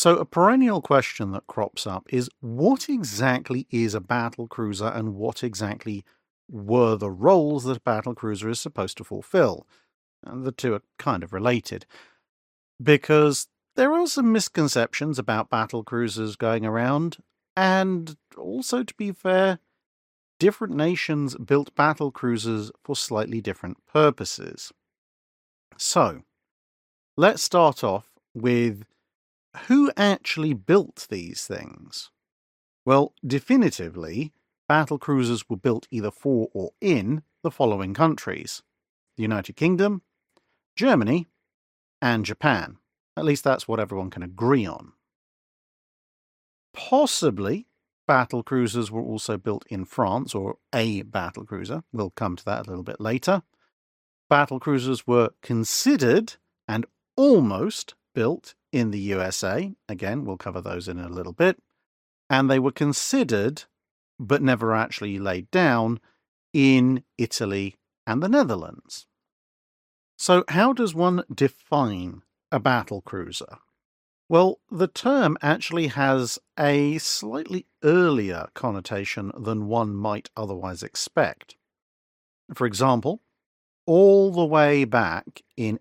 So a perennial question that crops up is, what exactly is a battle cruiser and what exactly were the roles that a battle cruiser is supposed to fulfill? And the two are kind of related, because there are some misconceptions about battle cruisers going around, and also, to be fair, different nations built battle cruisers for slightly different purposes. So, let's start off with who actually built these things? Well, definitively, battle cruisers were built either for or in the following countries: the United Kingdom, Germany, and Japan. At least that's what everyone can agree on. Possibly, battle cruisers were also built in France, or a battle cruiser. We'll come to that a little bit later. Battle cruisers were considered and almost built in the USA. Again, we'll cover those in a little bit. And they were considered, but never actually laid down, in Italy and the Netherlands. So how does one define a battle cruiser? Well, the term actually has a slightly earlier connotation than one might otherwise expect. For example, all the way back in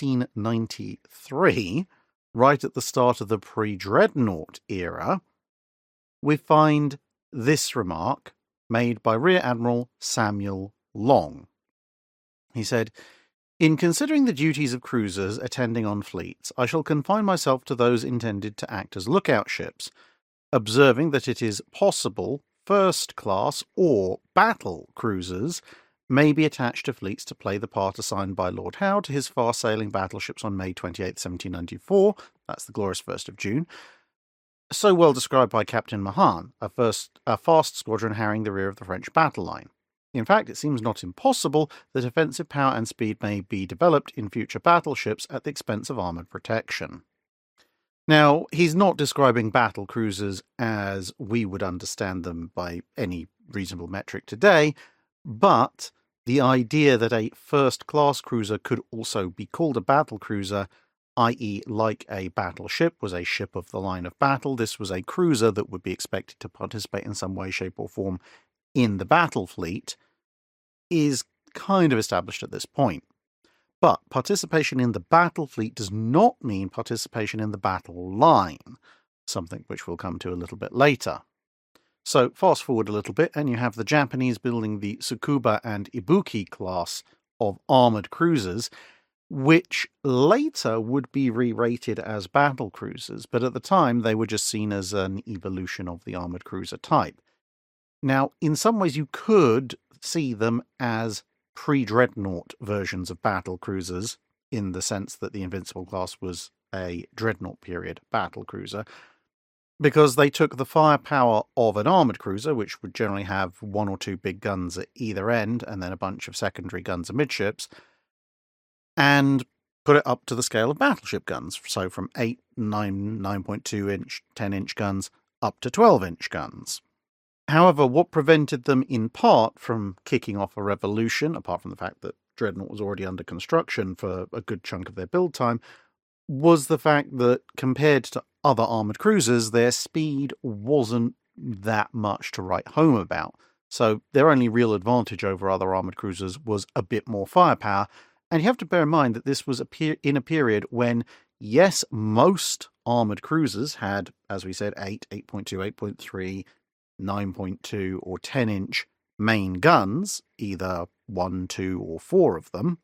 1893, right at the start of the pre-Dreadnought era, we find this remark made by Rear Admiral Samuel Long. He said, "In considering the duties of cruisers attending on fleets, I shall confine myself to those intended to act as lookout ships, observing that it is possible first-class or battle cruisers may be attached to fleets to play the part assigned by Lord Howe to his far-sailing battleships on May 28, 1794, that's the glorious 1st of June, so well described by Captain Mahan, a fast squadron harrying the rear of the French battle line. In fact, it seems not impossible that offensive power and speed may be developed in future battleships at the expense of armoured protection." Now, he's not describing battle cruisers as we would understand them by any reasonable metric today, but the idea that a first-class cruiser could also be called a battle cruiser, i.e. like a battleship was a ship of the line of battle, this was a cruiser that would be expected to participate in some way, shape or form in the battle fleet, is kind of established at this point. But participation in the battle fleet does not mean participation in the battle line, something which we'll come to a little bit later. So fast forward a little bit and you have the Japanese building the Tsukuba and Ibuki class of armoured cruisers, which later would be re-rated as battle cruisers, but at the time they were just seen as an evolution of the armoured cruiser type. Now, in some ways you could see them as pre-Dreadnought versions of battle cruisers, in the sense that the Invincible class was a Dreadnought period battle cruiser, because they took the firepower of an armoured cruiser, which would generally have one or two big guns at either end, and then a bunch of secondary guns amidships, and put it up to the scale of battleship guns, so from 8, 9, 9.2 inch, 10-inch guns up to 12-inch guns. However, what prevented them in part from kicking off a revolution, apart from the fact that Dreadnought was already under construction for a good chunk of their build time, was the fact that compared to other armoured cruisers, their speed wasn't that much to write home about. So their only real advantage over other armoured cruisers was a bit more firepower. And you have to bear in mind that this was in a period when, yes, most armoured cruisers had, as we said, 8, 8.2, 8.3, 9.2 or 10-inch main guns, either 1, 2 or 4 of them.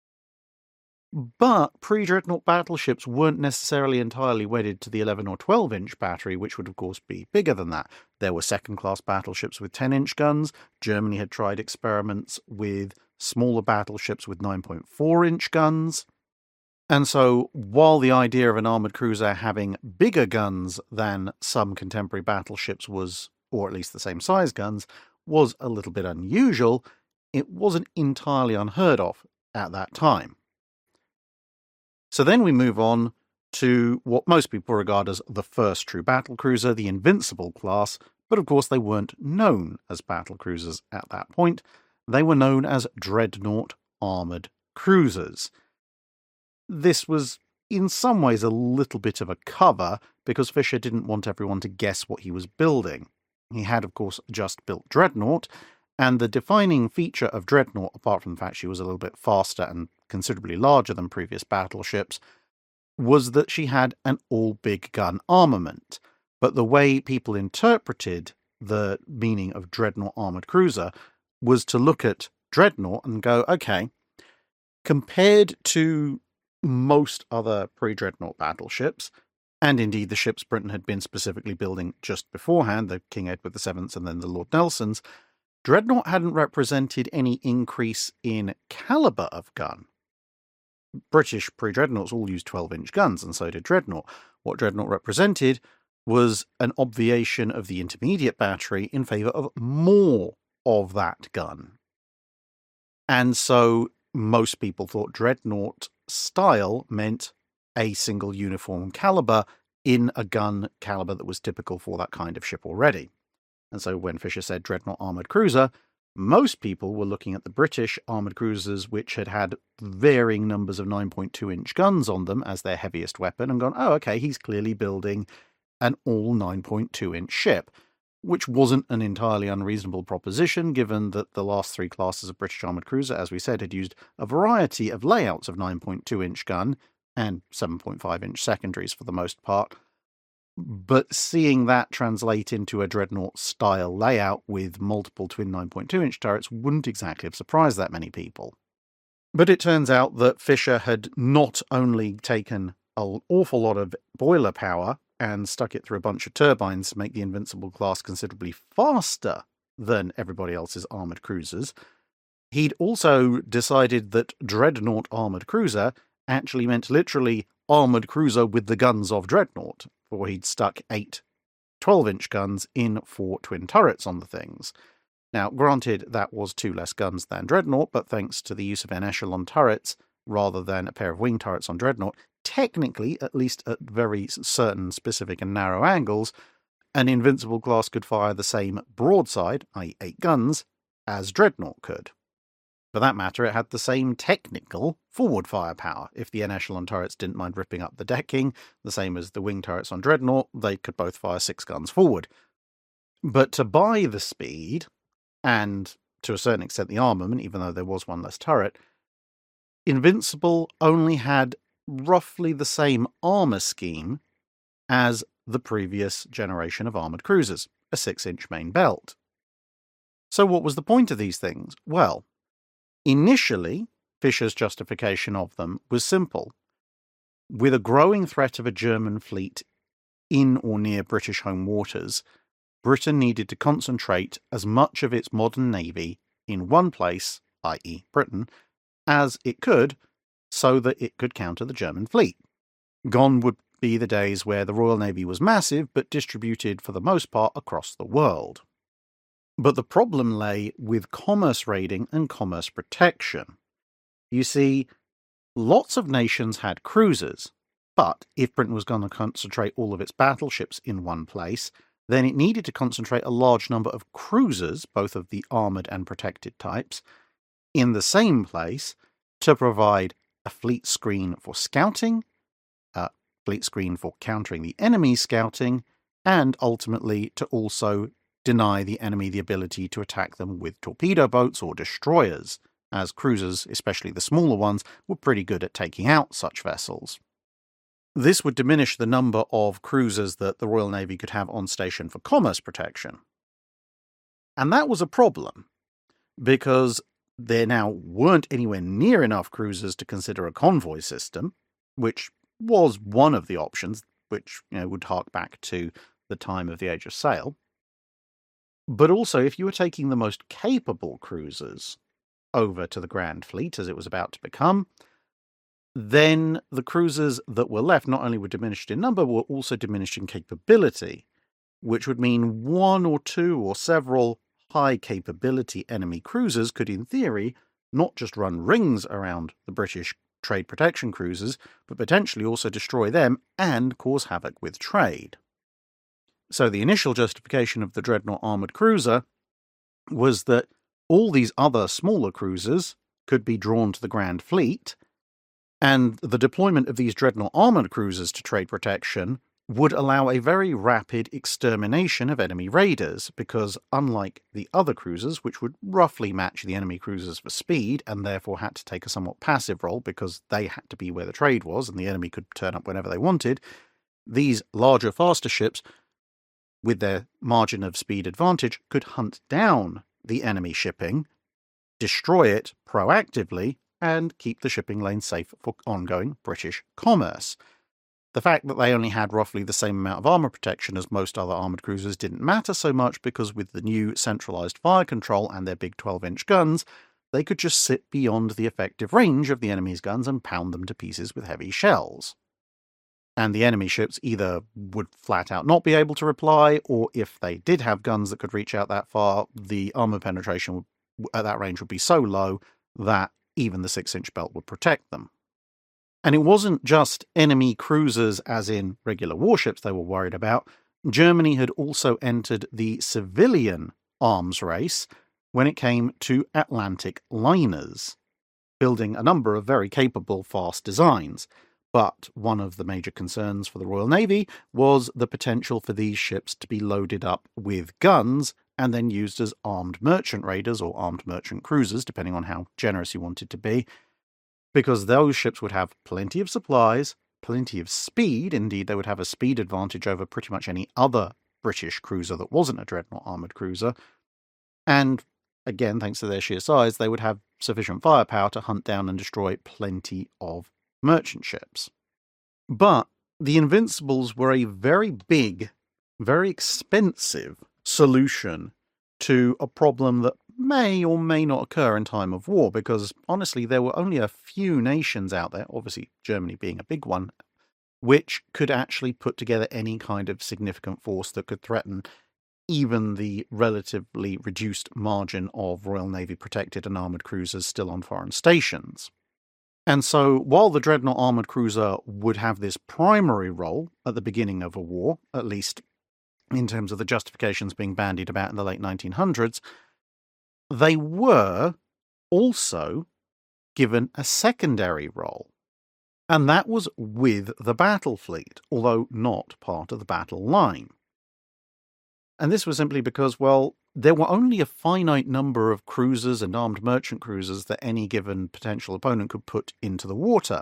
But pre-Dreadnought battleships weren't necessarily entirely wedded to the 11 or 12-inch battery, which would of course be bigger than that. There were second-class battleships with 10-inch guns. Germany had tried experiments with smaller battleships with 9.4-inch guns. And so, while the idea of an armoured cruiser having bigger guns than some contemporary battleships was, or at least the same size guns, was a little bit unusual, it wasn't entirely unheard of at that time. So then we move on to what most people regard as the first true battlecruiser, the Invincible class, but of course they weren't known as battlecruisers at that point. They were known as Dreadnought armoured cruisers. This was in some ways a little bit of a cover because Fisher didn't want everyone to guess what he was building. He had, of course, just built Dreadnought, and the defining feature of Dreadnought, apart from the fact she was a little bit faster and considerably larger than previous battleships, was that she had an all-big gun armament. But the way people interpreted the meaning of Dreadnought Armoured Cruiser was to look at Dreadnought and go, okay, compared to most other pre-Dreadnought battleships, and indeed the ships Britain had been specifically building just beforehand, the King Edward VII and then the Lord Nelsons, Dreadnought hadn't represented any increase in caliber of gun. British pre-Dreadnoughts all used 12-inch guns, and so did Dreadnought. What Dreadnought represented was an obviation of the intermediate battery in favour of more of that gun. And so most people thought Dreadnought style meant a single uniform caliber in a gun caliber that was typical for that kind of ship already. And so when Fisher said Dreadnought Armoured Cruiser, most people were looking at the British armoured cruisers, which had varying numbers of 9.2-inch guns on them as their heaviest weapon, and gone, oh, okay, he's clearly building an all 9.2-inch ship, which wasn't an entirely unreasonable proposition, given that the last three classes of British armoured cruiser, as we said, had used a variety of layouts of 9.2-inch gun and 7.5-inch secondaries for the most part. But seeing that translate into a Dreadnought-style layout with multiple twin 9.2-inch turrets wouldn't exactly have surprised that many people. But it turns out that Fisher had not only taken an awful lot of boiler power and stuck it through a bunch of turbines to make the Invincible class considerably faster than everybody else's armoured cruisers, he'd also decided that Dreadnought Armoured Cruiser actually meant literally armoured cruiser with the guns of Dreadnought, for he'd stuck 8 12-inch guns in 4 twin turrets on the things. Now, granted, that was 2 less guns than Dreadnought, but thanks to the use of en-echelon turrets rather than a pair of wing turrets on Dreadnought, technically, at least at very certain specific and narrow angles, an Invincible class could fire the same broadside, i.e. 8 guns, as Dreadnought could. For that matter, it had the same technical forward firepower. If the en-echelon turrets didn't mind ripping up the decking, the same as the wing turrets on Dreadnought, they could both fire 6 guns forward. But to buy the speed, and to a certain extent the armament, even though there was 1 less turret, Invincible only had roughly the same armour scheme as the previous generation of armoured cruisers, a 6-inch main belt. So what was the point of these things? Well, initially, Fisher's justification of them was simple. With a growing threat of a German fleet in or near British home waters, Britain needed to concentrate as much of its modern navy in one place, i.e. Britain, as it could, so that it could counter the German fleet. Gone would be the days where the Royal Navy was massive, but distributed for the most part across the world. But the problem lay with commerce raiding and commerce protection. You see, lots of nations had cruisers, but if Britain was going to concentrate all of its battleships in one place, then it needed to concentrate a large number of cruisers, both of the armoured and protected types, in the same place to provide a fleet screen for scouting, a fleet screen for countering the enemy's scouting, and ultimately to also deny the enemy the ability to attack them with torpedo boats or destroyers, as cruisers, especially the smaller ones, were pretty good at taking out such vessels. This would diminish the number of cruisers that the Royal Navy could have on station for commerce protection. And that was a problem, because there now weren't anywhere near enough cruisers to consider a convoy system, which was one of the options, which would hark back to the time of the Age of Sail. But also, if you were taking the most capable cruisers over to the Grand Fleet, as it was about to become, then the cruisers that were left not only were diminished in number, were also diminished in capability, which would mean 1 or 2 or several high-capability enemy cruisers could, in theory, not just run rings around the British trade protection cruisers, but potentially also destroy them and cause havoc with trade. So the initial justification of the Dreadnought Armoured Cruiser was that all these other smaller cruisers could be drawn to the Grand Fleet, and the deployment of these Dreadnought Armoured Cruisers to trade protection would allow a very rapid extermination of enemy raiders, because unlike the other cruisers, which would roughly match the enemy cruisers for speed and therefore had to take a somewhat passive role because they had to be where the trade was and the enemy could turn up whenever they wanted, these larger, faster ships, with their margin of speed advantage, could hunt down the enemy shipping, destroy it proactively, and keep the shipping lane safe for ongoing British commerce. The fact that they only had roughly the same amount of armour protection as most other armoured cruisers didn't matter so much, because with the new centralised fire control and their big 12-inch guns, they could just sit beyond the effective range of the enemy's guns and pound them to pieces with heavy shells. And the enemy ships either would flat out not be able to reply, or if they did have guns that could reach out that far, the armour penetration at that range would be so low that even the 6-inch belt would protect them. And it wasn't just enemy cruisers, as in regular warships, they were worried about. Germany had also entered the civilian arms race when it came to Atlantic liners, building a number of very capable, fast designs. But one of the major concerns for the Royal Navy was the potential for these ships to be loaded up with guns and then used as armed merchant raiders or armed merchant cruisers, depending on how generous you wanted to be, because those ships would have plenty of supplies, plenty of speed. Indeed, they would have a speed advantage over pretty much any other British cruiser that wasn't a dreadnought armoured cruiser. And again, thanks to their sheer size, they would have sufficient firepower to hunt down and destroy plenty of merchant ships. But the Invincibles were a very big, very expensive solution to a problem that may or may not occur in time of war, because honestly there were only a few nations out there, obviously Germany being a big one, which could actually put together any kind of significant force that could threaten even the relatively reduced margin of Royal Navy protected and armoured cruisers still on foreign stations. And so while the dreadnought armoured cruiser would have this primary role at the beginning of a war, at least in terms of the justifications being bandied about in the late 1900s, they were also given a secondary role, and that was with the battle fleet, although not part of the battle line. And this was simply because, well, there were only a finite number of cruisers and armed merchant cruisers that any given potential opponent could put into the water.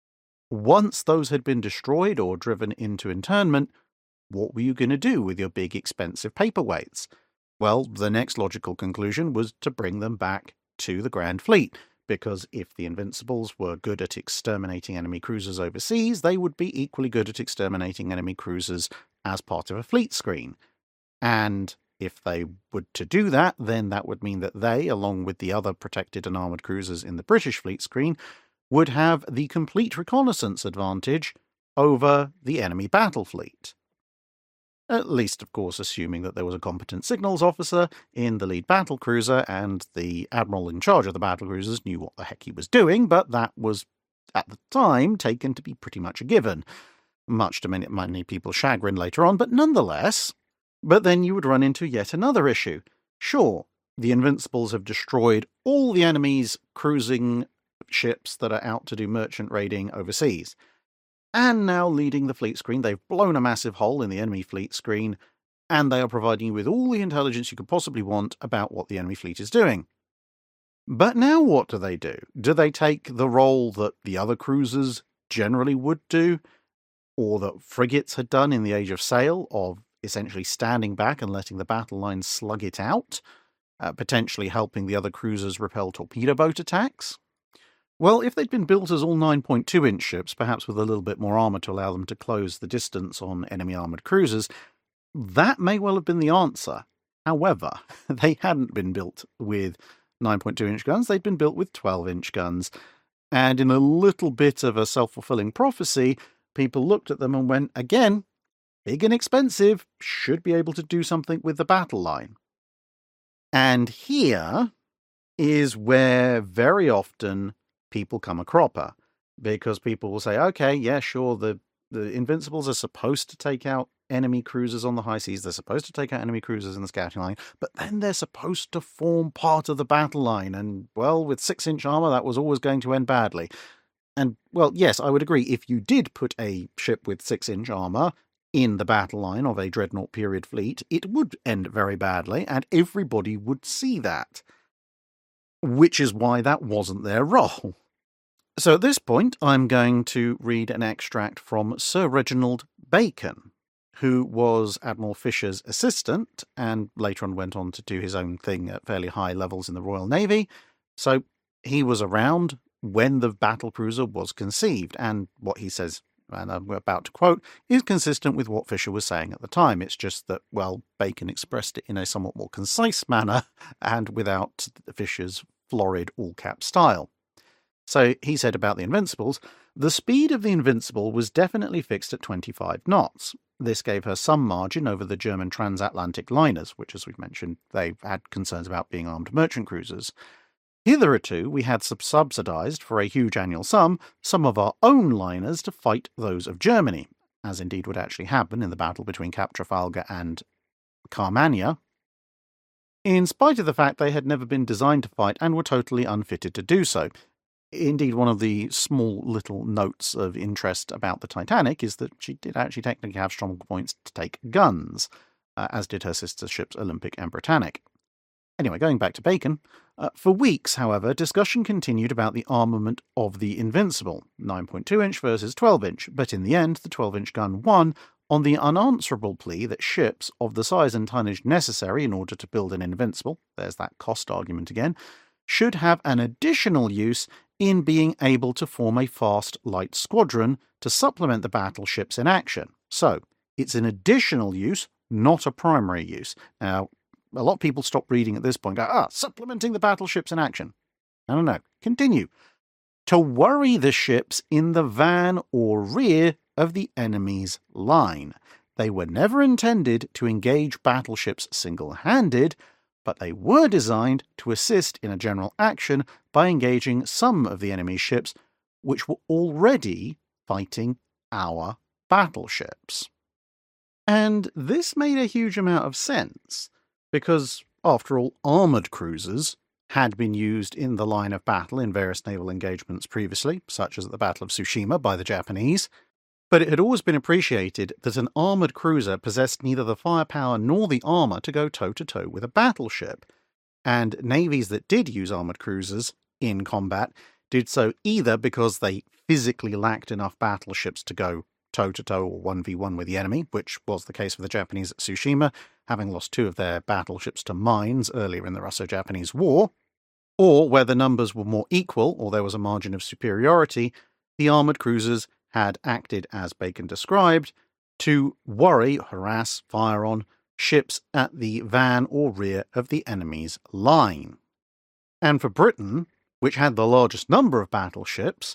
Once those had been destroyed or driven into internment, what were you going to do with your big expensive paperweights? Well, the next logical conclusion was to bring them back to the Grand Fleet, because if the Invincibles were good at exterminating enemy cruisers overseas, they would be equally good at exterminating enemy cruisers as part of a fleet screen. And if they were to do that, then that would mean that they, along with the other protected and armoured cruisers in the British fleet screen, would have the complete reconnaissance advantage over the enemy battle fleet. At least, of course, assuming that there was a competent signals officer in the lead battle cruiser and the admiral in charge of the battle cruisers knew what the heck he was doing, but that was, at the time, taken to be pretty much a given, much to many people's chagrin later on, but nonetheless. But then you would run into yet another issue. Sure, the Invincibles have destroyed all the enemy's cruising ships that are out to do merchant raiding overseas. And now leading the fleet screen, they've blown a massive hole in the enemy fleet screen, and they are providing you with all the intelligence you could possibly want about what the enemy fleet is doing. But now what do? Do they take the role that the other cruisers generally would do, or that frigates had done in the Age of Sail, of essentially standing back and letting the battle line slug it out, potentially helping the other cruisers repel torpedo boat attacks? Well, if they'd been built as all 9.2-inch ships, perhaps with a little bit more armour to allow them to close the distance on enemy armoured cruisers, that may well have been the answer. However, they hadn't been built with 9.2-inch guns, they'd been built with 12-inch guns. And in a little bit of a self-fulfilling prophecy, people looked at them and went, again, big and expensive, should be able to do something with the battle line. And here is where very often people come a cropper, because people will say, okay, yeah, sure, the Invincibles are supposed to take out enemy cruisers on the high seas, they're supposed to take out enemy cruisers in the scouting line, but then they're supposed to form part of the battle line, and, well, with 6-inch armour, that was always going to end badly. And, well, yes, I would agree, if you did put a ship with 6-inch armour in the battle line of a dreadnought period fleet, it would end very badly, and everybody would see that. Which is why that wasn't their role. So at this point, I'm going to read an extract from Sir Reginald Bacon, who was Admiral Fisher's assistant and later on went on to do his own thing at fairly high levels in the Royal Navy. So he was around when the battlecruiser was conceived, and what he says, and I'm about to quote, is consistent with what Fisher was saying at the time. It's just that, well, Bacon expressed it in a somewhat more concise manner and without Fisher's florid all-cap style. So he said about the Invincibles, the speed of the Invincible was definitely fixed at 25 knots. This gave her some margin over the German transatlantic liners, which, as we've mentioned, they've had concerns about being armed merchant cruisers. Hitherto, we had subsidised for a huge annual sum some of our own liners to fight those of Germany, as indeed would actually happen in the battle between Cap Trafalgar and Carmania, in spite of the fact they had never been designed to fight and were totally unfitted to do so. Indeed, one of the small little notes of interest about the Titanic is that she did actually technically have strong points to take guns, as did her sister ships Olympic and Britannic. Anyway, going back to Bacon, for weeks, however, discussion continued about the armament of the Invincible, 9.2-inch versus 12-inch, but in the end, the 12-inch gun won on the unanswerable plea that ships of the size and tonnage necessary in order to build an Invincible, there's that cost argument again, should have an additional use in being able to form a fast light squadron to supplement the battleships in action. So, it's an additional use, not a primary use. Now, a lot of people stop reading at this point and go, supplementing the battleships in action. No. Continue. To worry the ships in the van or rear of the enemy's line. They were never intended to engage battleships single-handed, but they were designed to assist in a general action by engaging some of the enemy's ships which were already fighting our battleships. And this made a huge amount of sense, because, after all, armoured cruisers had been used in the line of battle in various naval engagements previously, such as at the Battle of Tsushima by the Japanese, but it had always been appreciated that an armoured cruiser possessed neither the firepower nor the armour to go toe-to-toe with a battleship, and navies that did use armoured cruisers in combat did so either because they physically lacked enough battleships to go toe-to-toe or 1v1 with the enemy, which was the case for the Japanese at Tsushima, having lost 2 of their battleships to mines earlier in the Russo-Japanese War, or where the numbers were more equal or there was a margin of superiority, the armoured cruisers had acted as Bacon described, to worry, harass, fire on ships at the van or rear of the enemy's line. And for Britain, which had the largest number of battleships,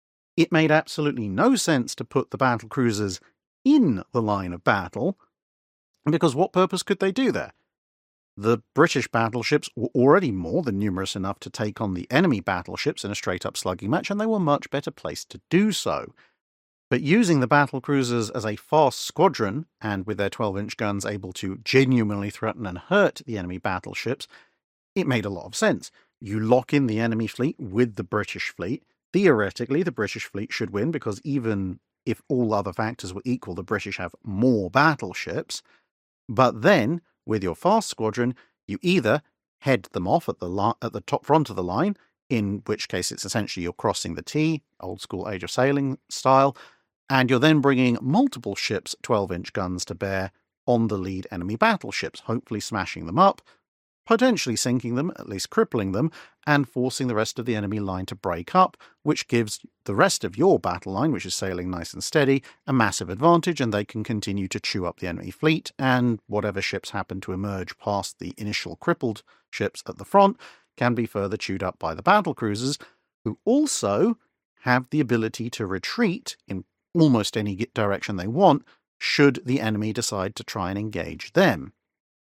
it made absolutely no sense to put the battlecruisers in the line of battle, because what purpose could they do there? The British battleships were already more than numerous enough to take on the enemy battleships in a straight-up slugging match, and they were much better placed to do so. But using the battlecruisers as a fast squadron, and with their 12-inch guns able to genuinely threaten and hurt the enemy battleships, it made a lot of sense. You lock in the enemy fleet with the British fleet. Theoretically, the British fleet should win, because even if all other factors were equal, the British have more battleships. But then, with your fast squadron, you either head them off at the top front of the line, in which case it's essentially you're crossing the T, old school Age of Sailing style, and you're then bringing multiple ships' 12-inch guns to bear on the lead enemy battleships, hopefully smashing them up, potentially sinking them, at least crippling them, and forcing the rest of the enemy line to break up, which gives the rest of your battle line, which is sailing nice and steady, a massive advantage, and they can continue to chew up the enemy fleet, and whatever ships happen to emerge past the initial crippled ships at the front can be further chewed up by the battlecruisers, who also have the ability to retreat in almost any direction they want, should the enemy decide to try and engage them.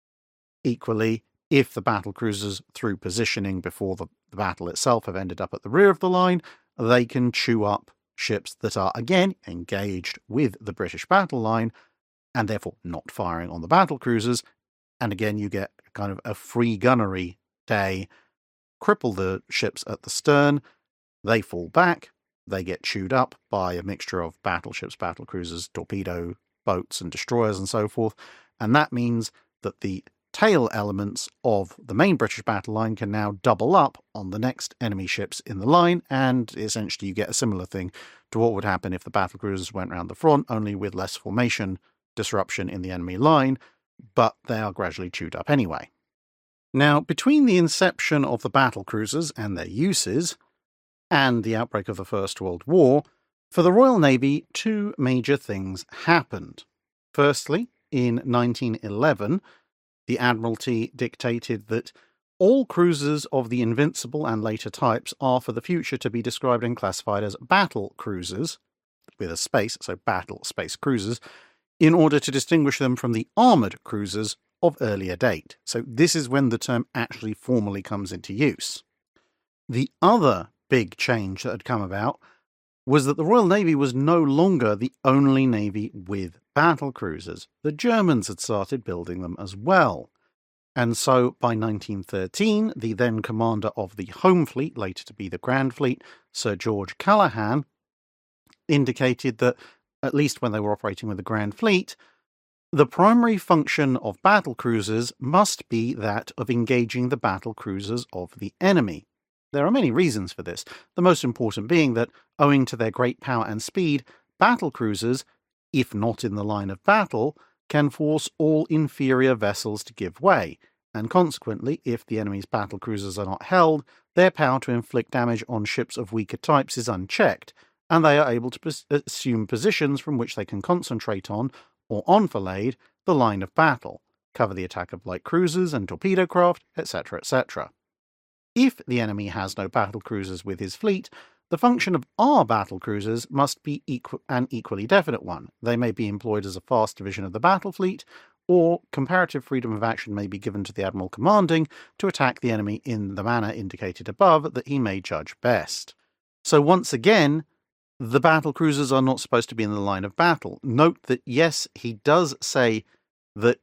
Equally, if the battlecruisers, through positioning before the battle itself, have ended up at the rear of the line, they can chew up ships that are, again, engaged with the British battle line, and therefore not firing on the battlecruisers, and again you get kind of a free gunnery day, cripple the ships at the stern, they fall back, they get chewed up by a mixture of battleships, battlecruisers, torpedo boats and destroyers and so forth, and that means that the tail elements of the main British battle line can now double up on the next enemy ships in the line, and essentially you get a similar thing to what would happen if the battlecruisers went round the front, only with less formation disruption in the enemy line, but they are gradually chewed up anyway. Now, between the inception of the battlecruisers and their uses, and the outbreak of the First World War, for the Royal Navy, two major things happened. Firstly, in 1911, the Admiralty dictated that all cruisers of the Invincible and later types are for the future to be described and classified as battle cruisers, with a space, so battle space cruisers, in order to distinguish them from the armoured cruisers of earlier date. So this is when the term actually formally comes into use. The other big change that had come about was that the Royal Navy was no longer the only navy with battle cruisers. The Germans had started building them as well. And so by 1913, the then commander of the Home Fleet, later to be the Grand Fleet, Sir George Callaghan, indicated that, at least when they were operating with the Grand Fleet, the primary function of battle cruisers must be that of engaging the battle cruisers of the enemy. There are many reasons for this, the most important being that, owing to their great power and speed, battle cruisers, if not in the line of battle, can force all inferior vessels to give way, and consequently, if the enemy's battle cruisers are not held, their power to inflict damage on ships of weaker types is unchecked, and they are able to assume positions from which they can concentrate on, or enfilade, the line of battle, cover the attack of light cruisers and torpedo craft, etc., etc. If the enemy has no battle cruisers with his fleet, the function of our battle cruisers must be an equally definite one. They may be employed as a fast division of the battle fleet, or comparative freedom of action may be given to the admiral commanding to attack the enemy in the manner indicated above that he may judge best. So once again, the battle cruisers are not supposed to be in the line of battle. Note that yes, he does say that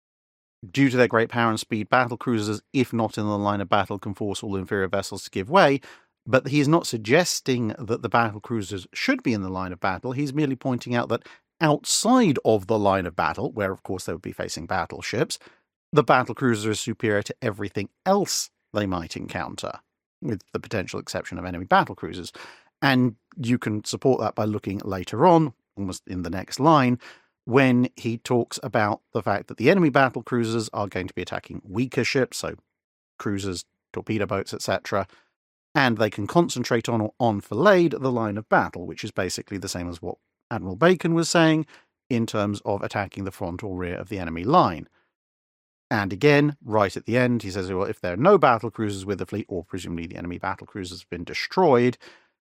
due to their great power and speed, battle cruisers, if not in the line of battle, can force all inferior vessels to give way, but he is not suggesting that the battle cruisers should be in the line of battle. He's merely pointing out that outside of the line of battle, where of course they would be facing battleships, the battle cruiser is superior to everything else they might encounter, with the potential exception of enemy battle cruisers. And you can support that by looking later on, almost in the next line, when he talks about the fact that the enemy battle cruisers are going to be attacking weaker ships, so cruisers, torpedo boats, etc., and they can concentrate on or enfilade the line of battle, which is basically the same as what Admiral Bacon was saying in terms of attacking the front or rear of the enemy line. And again, right at the end, he says, well, if there are no battle cruisers with the fleet, or presumably the enemy battle cruisers have been destroyed,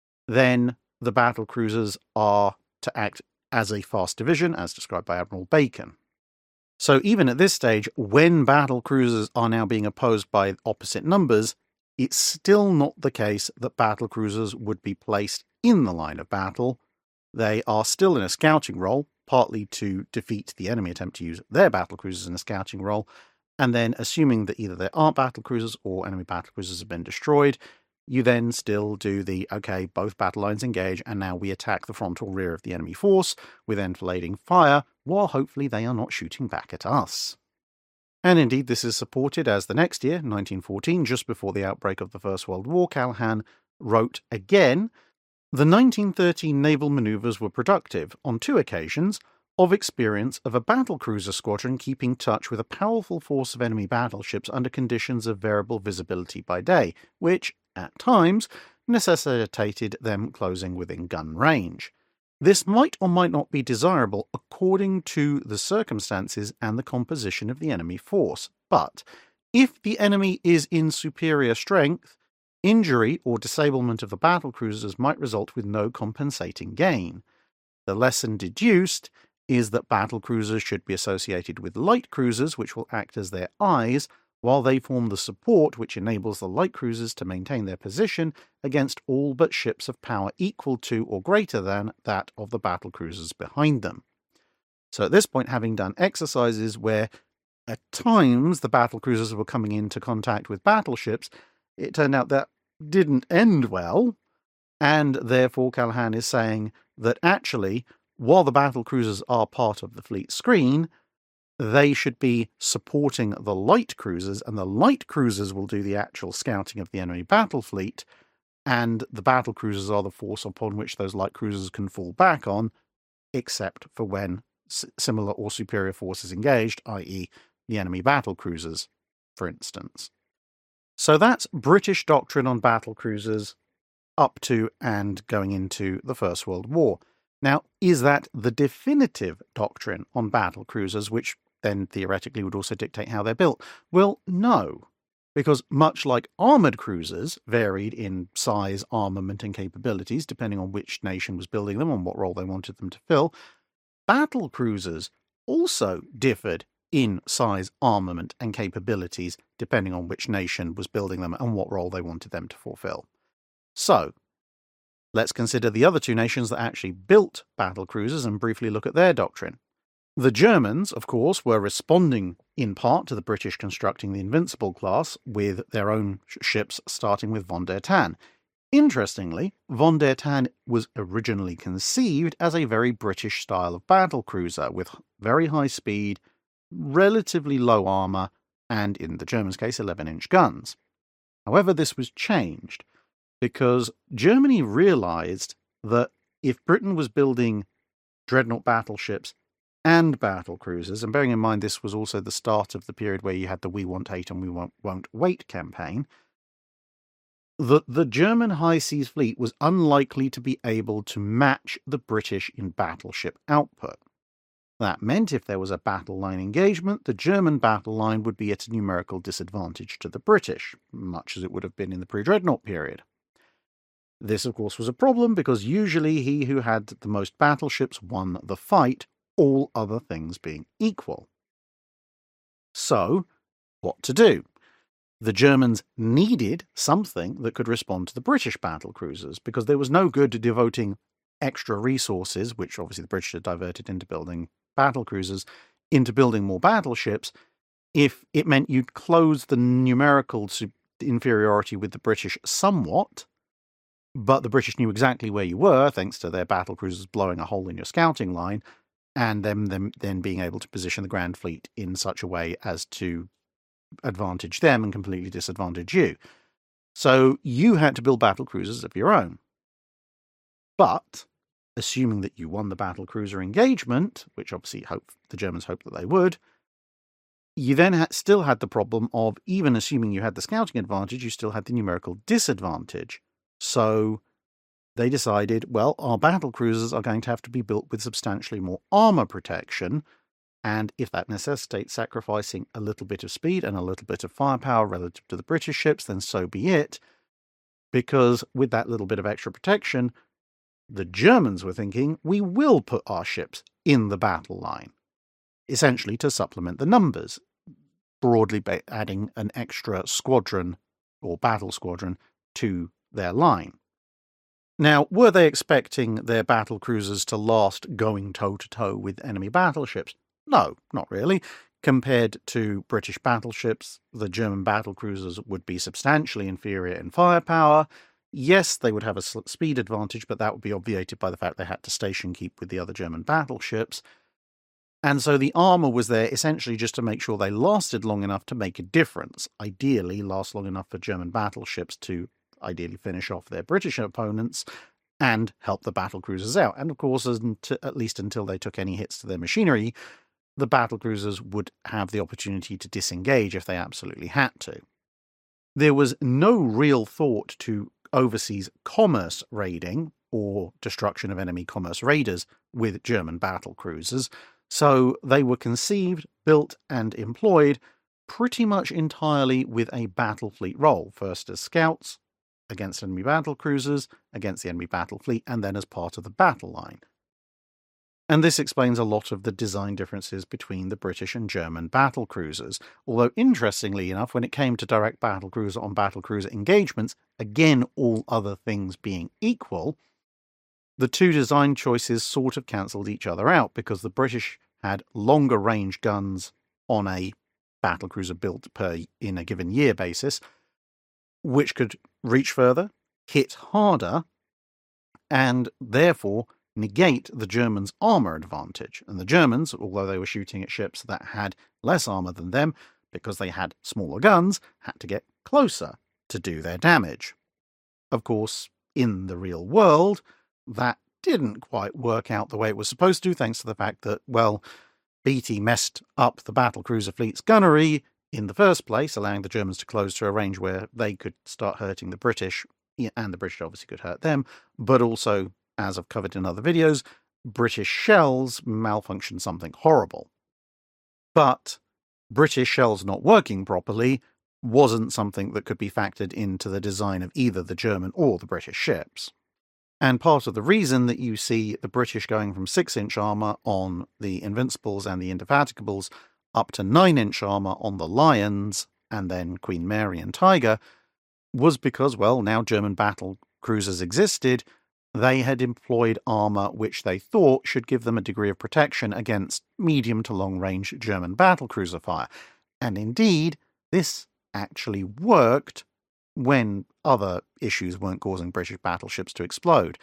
then the battle cruisers are to act as a fast division, as described by Admiral Bacon. So even at this stage, when battle cruisers are now being opposed by opposite numbers, it's still not the case that battle cruisers would be placed in the line of battle. They are still in a scouting role, partly to defeat the enemy attempt to use their battle cruisers in a scouting role, and then assuming that either there aren't battle cruisers or enemy battle cruisers have been destroyed, you then still do the, okay, both battle lines engage, and now we attack the front or rear of the enemy force with enfilading fire, while hopefully they are not shooting back at us. And indeed this is supported as the next year, 1914, just before the outbreak of the First World War, Callaghan wrote again, the 1913 naval manoeuvres were productive, on 2 occasions, of experience of a battlecruiser squadron keeping touch with a powerful force of enemy battleships under conditions of variable visibility by day, which, at times, necessitated them closing within gun range. This might or might not be desirable according to the circumstances and the composition of the enemy force, but if the enemy is in superior strength, injury or disablement of the battlecruisers might result with no compensating gain. The lesson deduced is that battlecruisers should be associated with light cruisers, which will act as their eyes, while they form the support which enables the light cruisers to maintain their position against all but ships of power equal to or greater than that of the battlecruisers behind them. So at this point, having done exercises where at times the battlecruisers were coming into contact with battleships, it turned out that didn't end well, and therefore Callaghan is saying that actually while the battlecruisers are part of the fleet screen, they should be supporting the light cruisers, and the light cruisers will do the actual scouting of the enemy battle fleet, and the battlecruisers are the force upon which those light cruisers can fall back on, except for when similar or superior forces engaged, i.e. the enemy battlecruisers, for instance. So that's British doctrine on battlecruisers up to and going into the First World War. Now, is that the definitive doctrine on battlecruisers, which then theoretically would also dictate how they're built? Well, no, because much like armoured cruisers varied in size, armament and capabilities depending on which nation was building them and what role they wanted them to fill, battlecruisers also differed in size, armament and capabilities depending on which nation was building them and what role they wanted them to fulfill. So, let's consider the other two nations that actually built battlecruisers and briefly look at their doctrine. The Germans, of course, were responding in part to the British constructing the Invincible class with their own ships, starting with Von der Tann. Interestingly, Von der Tann was originally conceived as a very British style of battlecruiser with very high speed, relatively low armour, and in the Germans' case, 11-inch guns. However, this was changed because Germany realised that if Britain was building dreadnought battleships and battlecruisers, and bearing in mind this was also the start of the period where you had the We Want Hate and We Won't Wait campaign, the German high seas fleet was unlikely to be able to match the British in battleship output. That meant if there was a battle line engagement, the German battle line would be at a numerical disadvantage to the British, much as it would have been in the pre-dreadnought period. This, of course, was a problem because usually he who had the most battleships won the fight, all other things being equal. So, what to do? The Germans needed something that could respond to the British battlecruisers, because there was no good devoting extra resources, which obviously the British had diverted into building battlecruisers, into building more battleships, if it meant you'd close the numerical inferiority with the British somewhat, but the British knew exactly where you were, thanks to their battlecruisers blowing a hole in your scouting line, and them then being able to position the Grand Fleet in such a way as to advantage them and completely disadvantage you. So you had to build battlecruisers of your own. But, assuming that you won the battlecruiser engagement, which obviously the Germans hoped that they would, you then still had the problem of, even assuming you had the scouting advantage, you still had the numerical disadvantage. So they decided, well, our battlecruisers are going to have to be built with substantially more armour protection, and if that necessitates sacrificing a little bit of speed and a little bit of firepower relative to the British ships, then so be it, because with that little bit of extra protection, the Germans were thinking, we will put our ships in the battle line, essentially to supplement the numbers, broadly adding an extra squadron or battle squadron to their line. Now, were they expecting their battlecruisers to last going toe-to-toe with enemy battleships? No, not really. Compared to British battleships, the German battlecruisers would be substantially inferior in firepower. Yes, they would have a speed advantage, but that would be obviated by the fact they had to station keep with the other German battleships. And so the armour was there essentially just to make sure they lasted long enough to make a difference. Ideally, last long enough for German battleships to ideally finish off their British opponents and help the battlecruisers out. And of course, at least until they took any hits to their machinery, the battlecruisers would have the opportunity to disengage if they absolutely had to. There was no real thought to overseas commerce raiding or destruction of enemy commerce raiders with German battlecruisers, so they were conceived, built and employed pretty much entirely with a battle fleet role, first as scouts against enemy battlecruisers, against the enemy battle fleet, and then as part of the battle line. And this explains a lot of the design differences between the British and German battlecruisers. Although, interestingly enough, when it came to direct battlecruiser on battlecruiser engagements, again, all other things being equal, the two design choices sort of cancelled each other out, because the British had longer range guns on a battlecruiser built in a given year basis, which could reach further, hit harder, and therefore negate the Germans' armour advantage. And the Germans, although they were shooting at ships that had less armour than them, because they had smaller guns, had to get closer to do their damage. Of course, in the real world, that didn't quite work out the way it was supposed to, thanks to the fact that, well, Beatty messed up the battlecruiser fleet's gunnery in the first place, allowing the Germans to close to a range where they could start hurting the British, and the British obviously could hurt them, but also, as I've covered in other videos, British shells malfunctioned something horrible. But British shells not working properly wasn't something that could be factored into the design of either the German or the British ships. And part of the reason that you see the British going from 6-inch armour on the Invincibles and the Indefatigables up to 9-inch armour on the Lions and then Queen Mary and Tiger was because, well, now German battle cruisers existed, they had employed armour which they thought should give them a degree of protection against medium to long-range German battlecruiser fire. And indeed, this actually worked when other issues weren't causing British battleships to explode.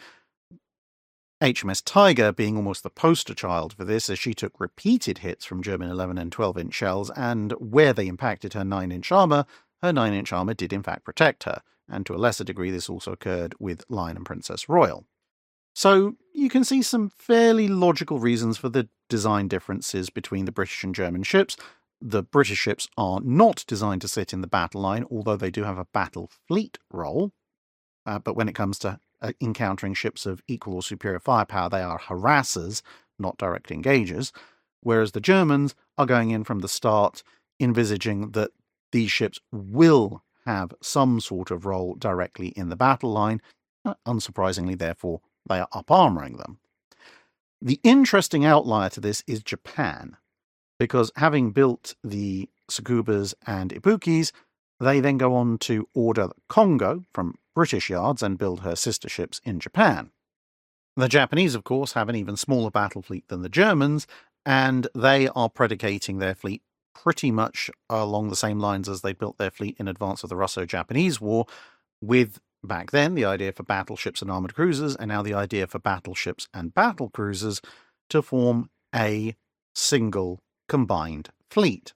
HMS Tiger being almost the poster child for this, as she took repeated hits from German 11 and 12-inch shells, and where they impacted her 9-inch armour, her 9-inch armour did in fact protect her, and to a lesser degree this also occurred with Lion and Princess Royal. So you can see some fairly logical reasons for the design differences between the British and German ships. The British ships are not designed to sit in the battle line, although they do have a battle fleet role. But when it comes to encountering ships of equal or superior firepower, they are harassers, not direct engagers, whereas the Germans are going in from the start envisaging that these ships will have some sort of role directly in the battle line. Unsurprisingly, therefore, they are up-armouring them. The interesting outlier to this is Japan, because having built the Tsukubas and Ibukis, they then go on to order the Kongo from British yards and build her sister ships in Japan. The Japanese, of course, have an even smaller battle fleet than the Germans, and they are predicating their fleet pretty much along the same lines as they built their fleet in advance of the Russo-Japanese War, with back then the idea for battleships and armoured cruisers, and now the idea for battleships and battle cruisers to form a single combined fleet.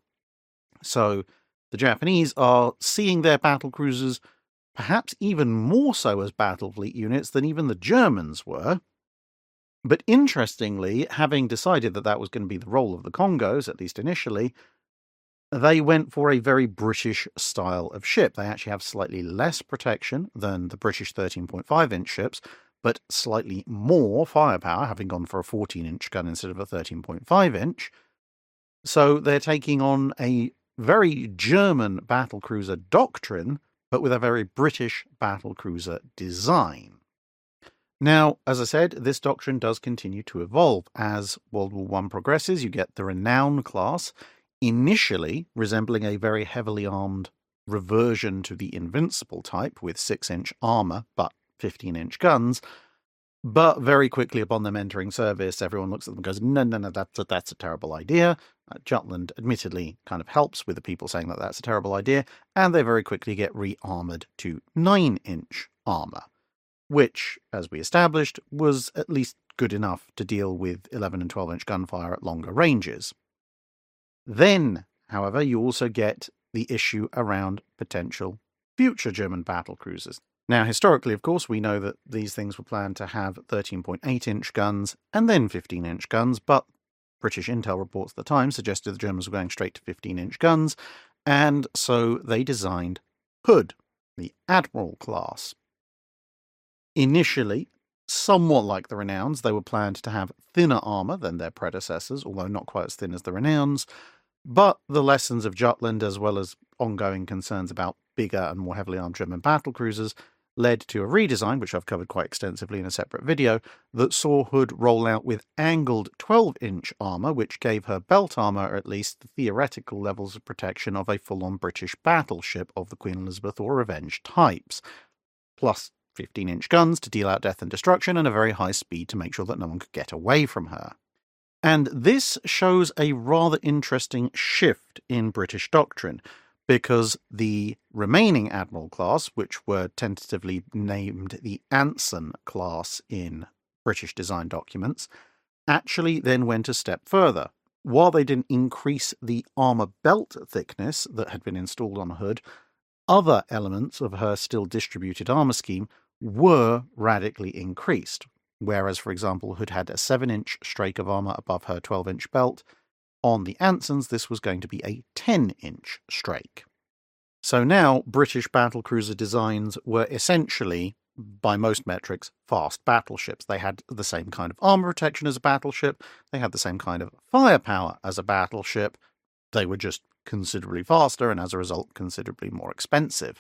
So the Japanese are seeing their battle cruisers perhaps even more so as battle fleet units than even the Germans were. But interestingly, having decided that that was going to be the role of the Congos, at least initially, they went for a very British style of ship. They actually have slightly less protection than the British 13.5-inch ships, but slightly more firepower, having gone for a 14-inch gun instead of a 13.5-inch. So they're taking on a very German battlecruiser doctrine, but with a very British battlecruiser design. Now, as I said, this doctrine does continue to evolve. As World War I progresses, you get the Renown class, initially resembling a very heavily armed reversion to the Invincible type with 6-inch armour but 15-inch guns. But very quickly upon them entering service, everyone looks at them and goes, no, that's a terrible idea. Jutland admittedly kind of helps with the people saying that that's a terrible idea, and they very quickly get re-armoured to 9-inch armour, which, as we established, was at least good enough to deal with 11 and 12-inch gunfire at longer ranges. Then, however, you also get the issue around potential future German battle cruisers. Now, historically, of course, we know that these things were planned to have 13.8-inch guns and then 15-inch guns, but British intel reports at the time suggested the Germans were going straight to 15-inch guns, and so they designed Hood, the Admiral class. Initially, somewhat like the Renowns, they were planned to have thinner armour than their predecessors, although not quite as thin as the Renowns, but the lessons of Jutland, as well as ongoing concerns about bigger and more heavily armed German battlecruisers, led to a redesign, which I've covered quite extensively in a separate video, that saw Hood roll out with angled 12-inch armour, which gave her belt armour at least the theoretical levels of protection of a full-on British battleship of the Queen Elizabeth or Revenge types, plus 15-inch guns to deal out death and destruction, and a very high speed to make sure that no one could get away from her. And this shows a rather interesting shift in British doctrine, because the remaining Admiral class, which were tentatively named the Anson class in British design documents, actually then went a step further. While they didn't increase the armour belt thickness that had been installed on Hood, other elements of her still distributed armour scheme were radically increased. Whereas, for example, Hood had a 7-inch strake of armour above her 12-inch belt, on the Ansons this was going to be a 10-inch strake. So now British battlecruiser designs were essentially, by most metrics, fast battleships. They had the same kind of armour protection as a battleship, they had the same kind of firepower as a battleship, they were just considerably faster and as a result considerably more expensive.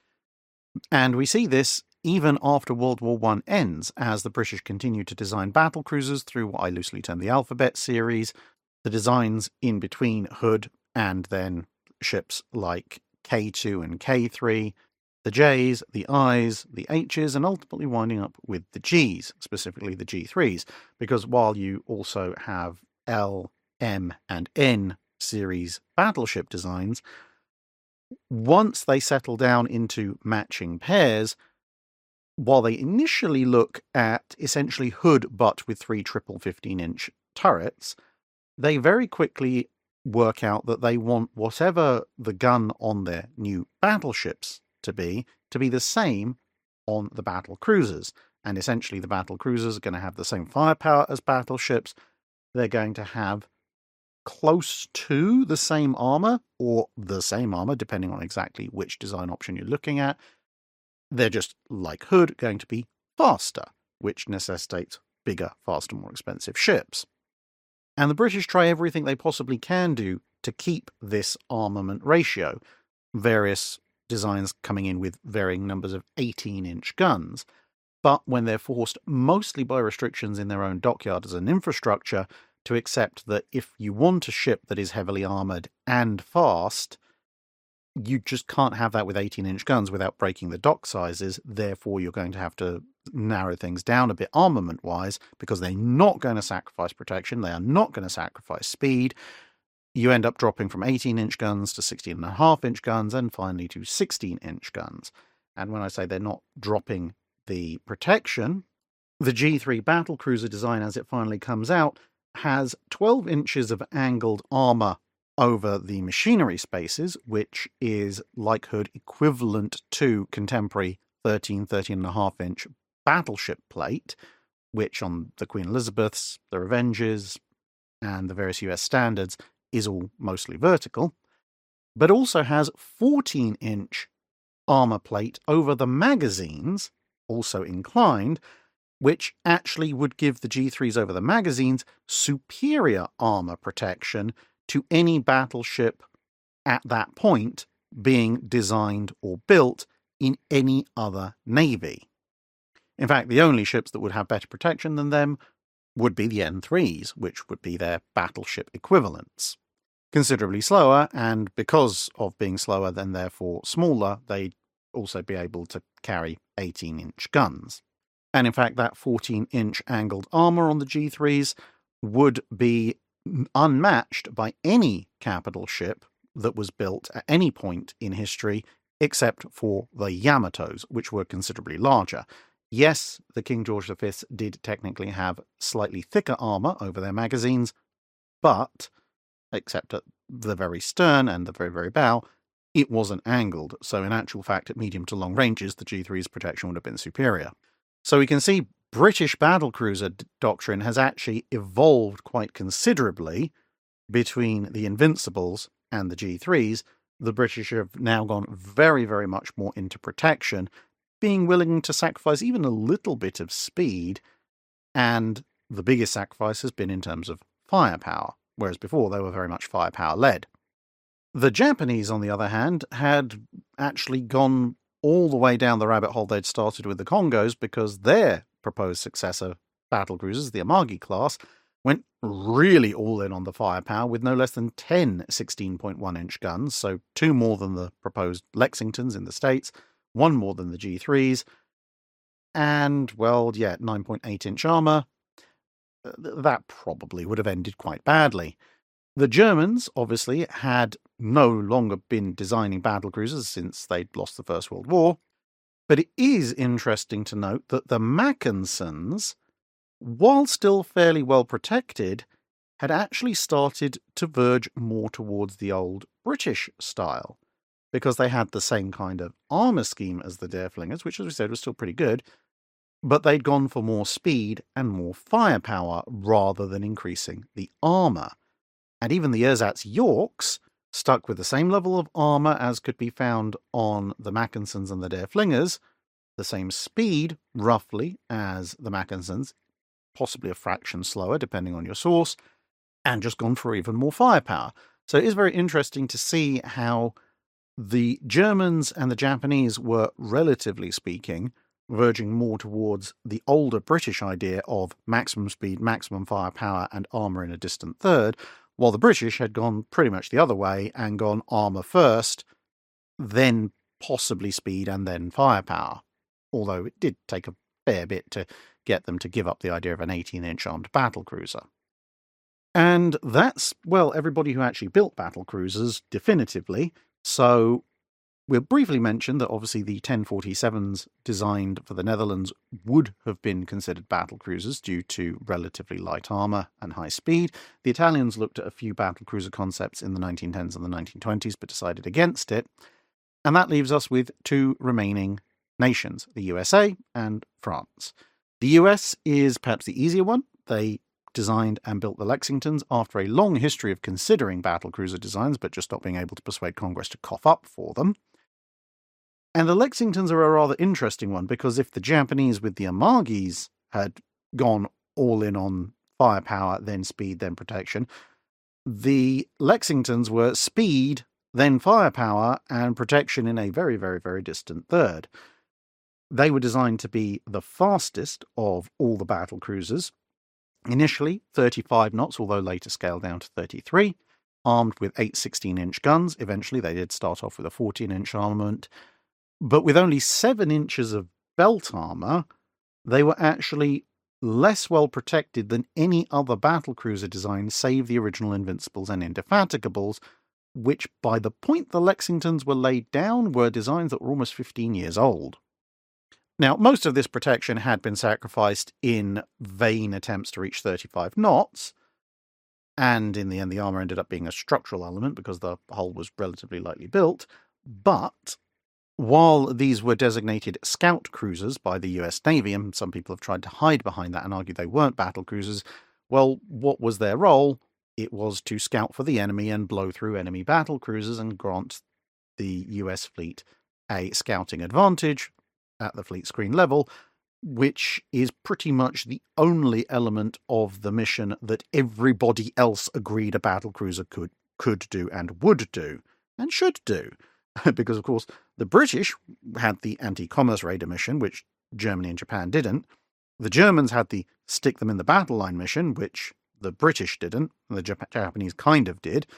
And we see this even after World War I ends, as the British continue to design battlecruisers through what I loosely term the Alphabet series, the designs in between Hood and then ships like K2 and K3, the J's, the I's, the H's, and ultimately winding up with the G's, specifically the G3s, because while you also have L, M, and N series battleship designs, once they settle down into matching pairs, while they initially look at essentially Hood but with 3 triple 15-inch turrets, they very quickly work out that they want whatever the gun on their new battleships to be the same on the battle cruisers. And essentially the battle cruisers are going to have the same firepower as battleships. They're going to have close to the same armour, or the same armour, depending on exactly which design option you're looking at. They're just, like Hood, going to be faster, which necessitates bigger, faster, more expensive ships. And the British try everything they possibly can do to keep this armament ratio, various designs coming in with varying numbers of 18-inch guns. But when they're forced, mostly by restrictions in their own dockyards and infrastructure, to accept that if you want a ship that is heavily armoured and fast, you just can't have that with 18-inch guns without breaking the dock sizes. Therefore, you're going to have to narrow things down a bit armament-wise, because they're not going to sacrifice protection, they are not going to sacrifice speed. You end up dropping from 18-inch guns to 16.5-inch guns, and finally to 16-inch guns. And when I say they're not dropping the protection, the G3 battlecruiser design, as it finally comes out, has 12 inches of angled armour over the machinery spaces, which is, like Hood, equivalent to contemporary 13.5-inch battleship plate, which on the Queen Elizabeths, the Revenges, and the various US standards is all mostly vertical, but also has 14-inch armour plate over the magazines, also inclined, which actually would give the G3s over the magazines superior armour protection to any battleship at that point being designed or built in any other navy. In fact, the only ships that would have better protection than them would be the N3s, which would be their battleship equivalents. Considerably slower, and because of being slower, then therefore smaller, they'd also be able to carry 18-inch guns. And in fact, that 14-inch angled armour on the G3s would be unmatched by any capital ship that was built at any point in history, except for the Yamatos, which were considerably larger. Yes, the King George V did technically have slightly thicker armour over their magazines, but, except at the very stern and the very, very bow, it wasn't angled, so in actual fact, at medium to long ranges, the G3's protection would have been superior. So we can see British battlecruiser doctrine has actually evolved quite considerably between the Invincibles and the G3s. The British have now gone very, very much more into protection, being willing to sacrifice even a little bit of speed, and the biggest sacrifice has been in terms of firepower, whereas before they were very much firepower-led. The Japanese, on the other hand, had actually gone all the way down the rabbit hole they'd started with the Congos, because their proposed successor battlecruisers, the Amagi class, went really all in on the firepower with no less than 10 16.1-inch guns, so 2 more than the proposed Lexingtons in the States, 1 more than the G3s, and, 9.8-inch armour. That probably would have ended quite badly. The Germans, obviously, had no longer been designing battlecruisers since they'd lost the First World War, but it is interesting to note that the Mackensons while still fairly well protected, had actually started to verge more towards the old British style, because they had the same kind of armour scheme as the Derflingers, which, as we said, was still pretty good, but they'd gone for more speed and more firepower rather than increasing the armour. And even the Ersatz Yorks stuck with the same level of armour as could be found on the Mackensons and the Derflingers, the same speed, roughly, as the Mackensons, possibly a fraction slower, depending on your source, and just gone for even more firepower. So it is very interesting to see how the Germans and the Japanese were, relatively speaking, verging more towards the older British idea of maximum speed, maximum firepower, and armour in a distant third, while the British had gone pretty much the other way and gone armour first, then possibly speed, and then firepower. Although it did take a fair bit to get them to give up the idea of an 18-inch armed battlecruiser. And that's, well, everybody who actually built battlecruisers definitively. So we'll briefly mention that obviously the 1047s designed for the Netherlands would have been considered battlecruisers due to relatively light armour and high speed. The Italians looked at a few battlecruiser concepts in the 1910s and the 1920s but decided against it. And that leaves us with two remaining nations, the USA and France. The US is perhaps the easier one. They designed and built the Lexingtons after a long history of considering battlecruiser designs but just not being able to persuade Congress to cough up for them. And the Lexingtons are a rather interesting one, because if the Japanese with the Amagis had gone all in on firepower, then speed, then protection, the Lexingtons were speed, then firepower, and protection in a very, very, very distant third. They were designed to be the fastest of all the battle cruisers. Initially 35 knots, although later scaled down to 33, armed with 8 16-inch guns. Eventually they did start off with a 14-inch armament. But with only 7 inches of belt armour, they were actually less well protected than any other battlecruiser design save the original Invincibles and Indefatigables, which by the point the Lexingtons were laid down were designs that were almost 15 years old. Now, most of this protection had been sacrificed in vain attempts to reach 35 knots, and in the end the armour ended up being a structural element because the hull was relatively lightly built. But while these were designated scout cruisers by the US Navy, and some people have tried to hide behind that and argue they weren't battle cruisers, well, what was their role? It was to scout for the enemy and blow through enemy battle cruisers and grant the US fleet a scouting advantage at the fleet screen level, which is pretty much the only element of the mission that everybody else agreed a battlecruiser could do and would do and should do. Because, of course, the British had the anti-commerce raider mission, which Germany and Japan didn't. The Germans had the stick them in the battle line mission, which the British didn't, and the Japanese kind of did.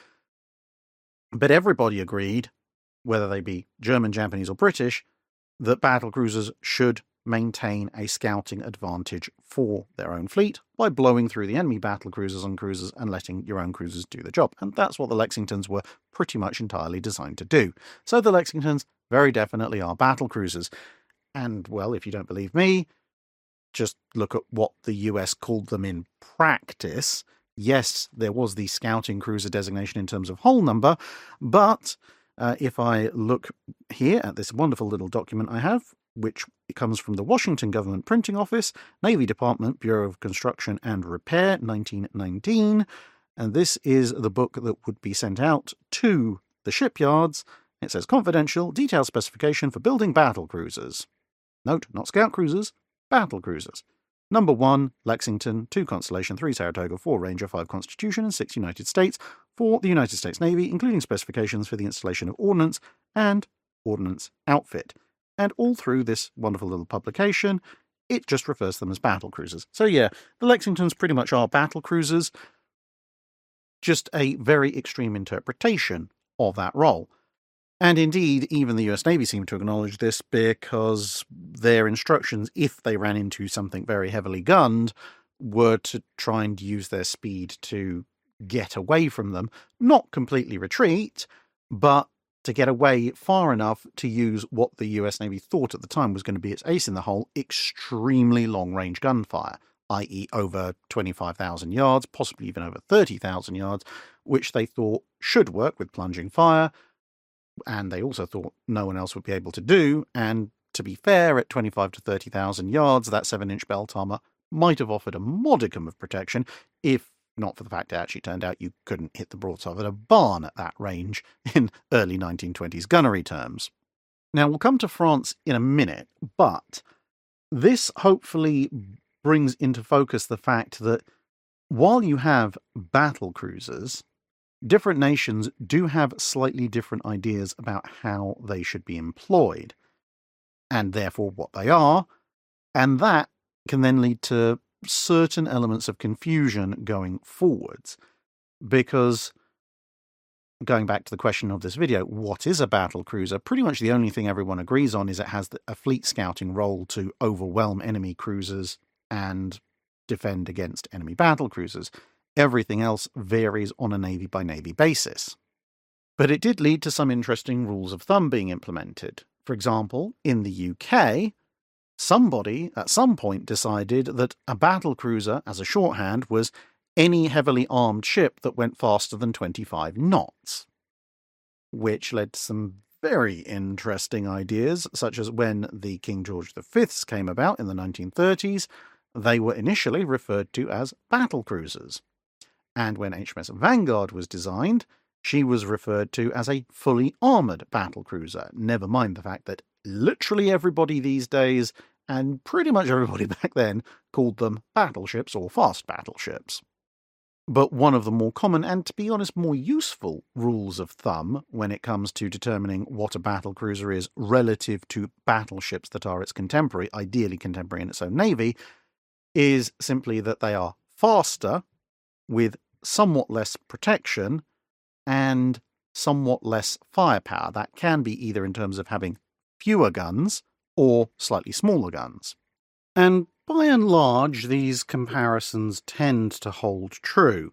But everybody agreed, whether they be German, Japanese, or British, that battlecruisers should maintain a scouting advantage for their own fleet by blowing through the enemy battlecruisers and cruisers and letting your own cruisers do the job. And that's what the Lexingtons were pretty much entirely designed to do. So the Lexingtons very definitely are battlecruisers. And, well, if you don't believe me, just look at what the US called them in practice. Yes, there was the scouting cruiser designation in terms of hull number, but if I look here at this wonderful little document I have, which comes from the Washington Government Printing Office, Navy Department, Bureau of Construction and Repair, 1919, and this is the book that would be sent out to the shipyards. It says, confidential, detailed specification for building battle cruisers. Note, not scout cruisers, battle cruisers. Number 1, Lexington, 2, Constellation, 3, Saratoga, 4, Ranger, 5, Constitution, and 6, United States, for the United States Navy, including specifications for the installation of ordnance and ordnance outfit. And all through this wonderful little publication, it just refers to them as battle cruisers. So yeah, the Lexingtons pretty much are battle cruisers, just a very extreme interpretation of that role. And indeed, even the US Navy seemed to acknowledge this, because their instructions, if they ran into something very heavily gunned, were to try and use their speed to get away from them. Not completely retreat, but to get away far enough to use what the US Navy thought at the time was going to be its ace in the hole, extremely long-range gunfire. i.e. over 25,000 yards, possibly even over 30,000 yards, which they thought should work with plunging fire, and they also thought no one else would be able to do. And to be fair, at 25 to 30,000 yards, that 7-inch belt armor might have offered a modicum of protection, if not for the fact it actually turned out you couldn't hit the broadside of a barn at that range in early 1920s gunnery terms. Now, we'll come to France in a minute, but this hopefully brings into focus the fact that while you have battle cruisers, different nations do have slightly different ideas about how they should be employed, and therefore what they are, and that can then lead to certain elements of confusion going forwards. Because, going back to the question of this video, what is a battle cruiser? Pretty much the only thing everyone agrees on is it has a fleet scouting role to overwhelm enemy cruisers and defend against enemy battle cruisers. Everything else varies on a navy-by-navy basis. But it did lead to some interesting rules of thumb being implemented. For example, in the UK, somebody at some point decided that a battle cruiser, as a shorthand, was any heavily armed ship that went faster than 25 knots, which led to some very interesting ideas, such as when the King George V's came about in the 1930s, they were initially referred to as battle cruisers. And when HMS Vanguard was designed, she was referred to as a fully armoured battle cruiser, never mind the fact that literally everybody these days, and pretty much everybody back then, called them battleships or fast battleships. But one of the more common, and to be honest, more useful rules of thumb when it comes to determining what a battle cruiser is relative to battleships that are its contemporary, ideally contemporary in its own navy, is simply that they are faster, with somewhat less protection, and somewhat less firepower. That can be either in terms of having fewer guns or slightly smaller guns. And by and large, these comparisons tend to hold true.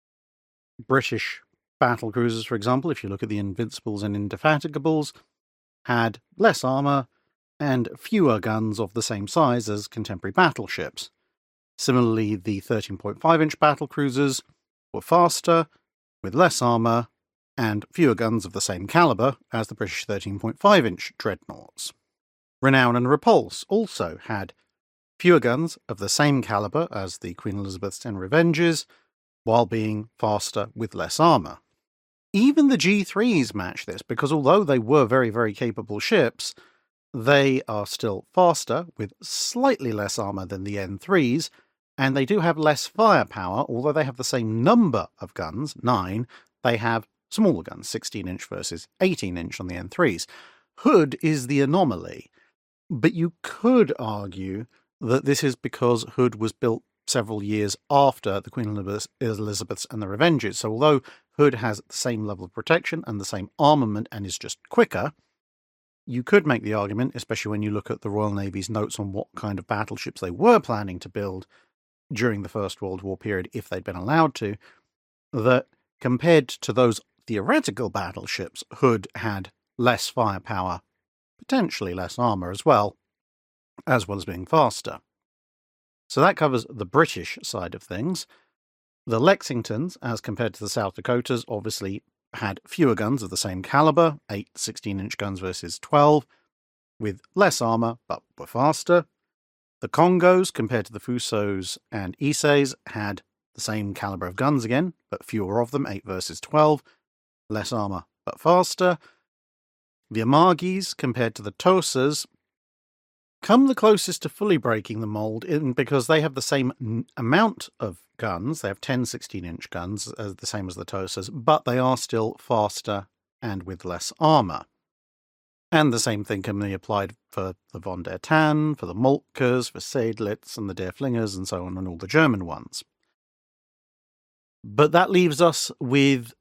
British battle cruisers, for example, if you look at the Invincibles and Indefatigables, had less armour and fewer guns of the same size as contemporary battleships. Similarly, the 13.5-inch battle cruisers were faster, with less armour, and fewer guns of the same calibre as the British 13.5-inch dreadnoughts. Renown and Repulse also had fewer guns of the same calibre as the Queen Elizabeths and Revenges, while being faster with less armour. Even the G3s match this, because although they were very, very capable ships, they are still faster, with slightly less armour than the N3s, and they do have less firepower. Although they have the same number of guns, 9, they have smaller guns, 16-inch versus 18-inch on the N3s. Hood is the anomaly, but you could argue that this is because Hood was built several years after the Queen Elizabeths and the Revenges. So although Hood has the same level of protection and the same armament and is just quicker, you could make the argument, especially when you look at the Royal Navy's notes on what kind of battleships they were planning to build during the First World War period, if they'd been allowed to, that compared to those theoretical battleships, Hood had less firepower, potentially less armour as well as being faster. So that covers the British side of things. The Lexingtons, as compared to the South Dakotas, obviously had fewer guns of the same calibre, 8 16-inch guns versus 12, with less armour, but were faster. The Congos, compared to the Fusos and Iseis, had the same calibre of guns again, but fewer of them, 8 versus 12, less armour, but faster. The Amagis, compared to the Tosas, come the closest to fully breaking the mould because they have the same amount of guns. They have 10 16-inch guns, the same as the Tosas, but they are still faster and with less armour. And the same thing can be applied for the Von der Tann, for the Moltkers, for Seydlitz and the Der Flingers and so on, and all the German ones. But that leaves us with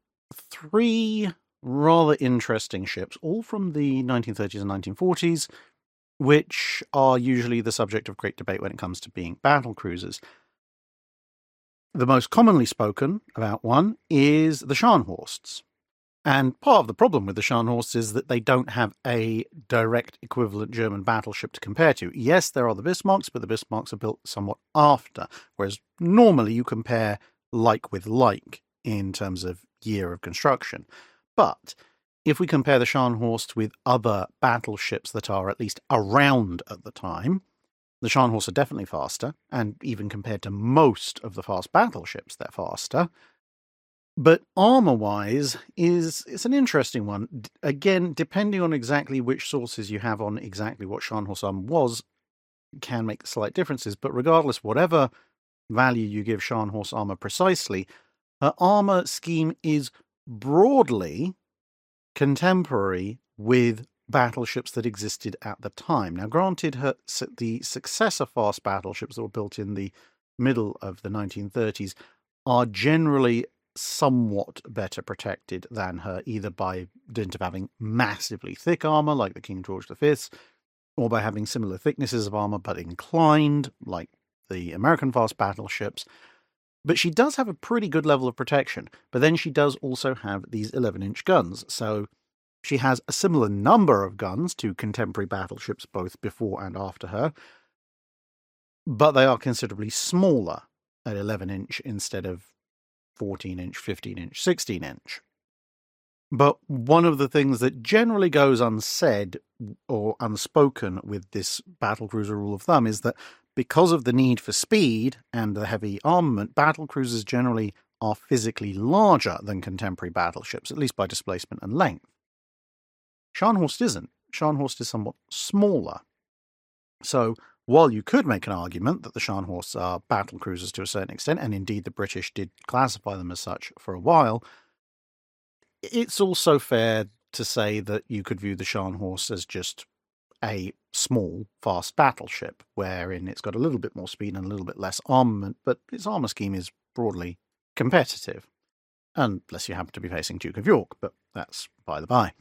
3 rather interesting ships, all from the 1930s and 1940s, which are usually the subject of great debate when it comes to being battle cruisers. The most commonly spoken about one is the Scharnhorsts. And part of the problem with the Scharnhorst is that they don't have a direct equivalent German battleship to compare to. Yes, there are the Bismarcks, but the Bismarcks are built somewhat after, whereas normally you compare like with like in terms of year of construction. But if we compare the Scharnhorst with other battleships that are at least around at the time, the Scharnhorst are definitely faster, and even compared to most of the fast battleships, they're faster. But armour-wise, it's an interesting one. Again, depending on exactly which sources you have on exactly what Scharnhorst armour was, can make slight differences. But regardless, whatever value you give Scharnhorst armour precisely, her armour scheme is broadly contemporary with battleships that existed at the time. Now, granted, the successor fast battleships that were built in the middle of the 1930s are generally somewhat better protected than her, either by dint of having massively thick armour, like the King George V's, or by having similar thicknesses of armour but inclined, like the American fast battleships. But she does have a pretty good level of protection. But then she does also have these 11-inch guns. So she has a similar number of guns to contemporary battleships both before and after her. But they are considerably smaller at 11-inch instead of 14-inch, 15-inch, 16-inch. But one of the things that generally goes unsaid or unspoken with this battlecruiser rule of thumb is that because of the need for speed and the heavy armament, battlecruisers generally are physically larger than contemporary battleships, at least by displacement and length. Scharnhorst isn't. Scharnhorst is somewhat smaller. So while you could make an argument that the Scharnhorsts are battlecruisers to a certain extent, and indeed the British did classify them as such for a while, it's also fair to say that you could view the Scharnhorst as just a small, fast battleship, wherein it's got a little bit more speed and a little bit less armament, but its armour scheme is broadly competitive. Unless you happen to be facing Duke of York, but that's by the by.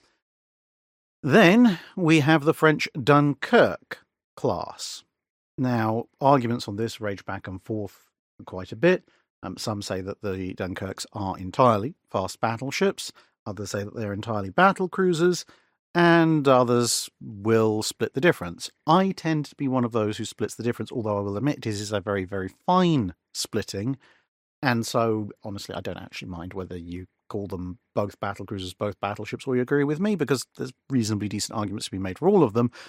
Then we have the French Dunkirk class. Now, arguments on this rage back and forth quite a bit. Some say that the Dunkirks are entirely fast battleships. Others say that they're entirely battle cruisers. And others will split the difference. I tend to be one of those who splits the difference, although I will admit it is a very, very fine splitting. And so, honestly, I don't actually mind whether you call them both battle cruisers, both battleships, or you agree with me, because there's reasonably decent arguments to be made for all of them.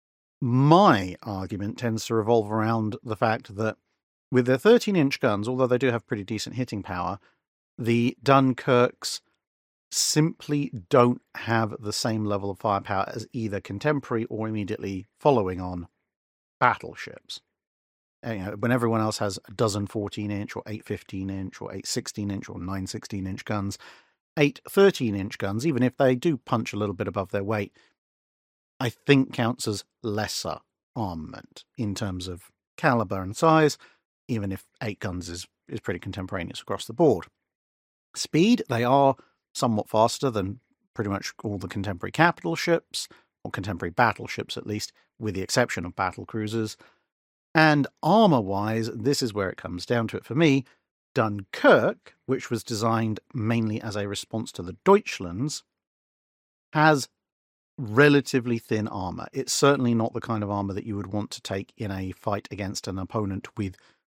My argument tends to revolve around the fact that with their 13-inch guns, although they do have pretty decent hitting power, the Dunkirks simply don't have the same level of firepower as either contemporary or immediately following on battleships. When everyone else has a dozen 14-inch or 8 15-inch or 8 16-inch or 9 16-inch guns, 8 13-inch guns, even if they do punch a little bit above their weight, I think counts as lesser armament in terms of caliber and size, even if 8 guns is pretty contemporaneous across the board. Speed, they are somewhat faster than pretty much all the contemporary capital ships, or contemporary battleships at least, with the exception of battle cruisers. And armour-wise, this is where it comes down to it for me. Dunkirk, which was designed mainly as a response to the Deutschlands, has relatively thin armour. It's certainly not the kind of armour that you would want to take in a fight against an opponent with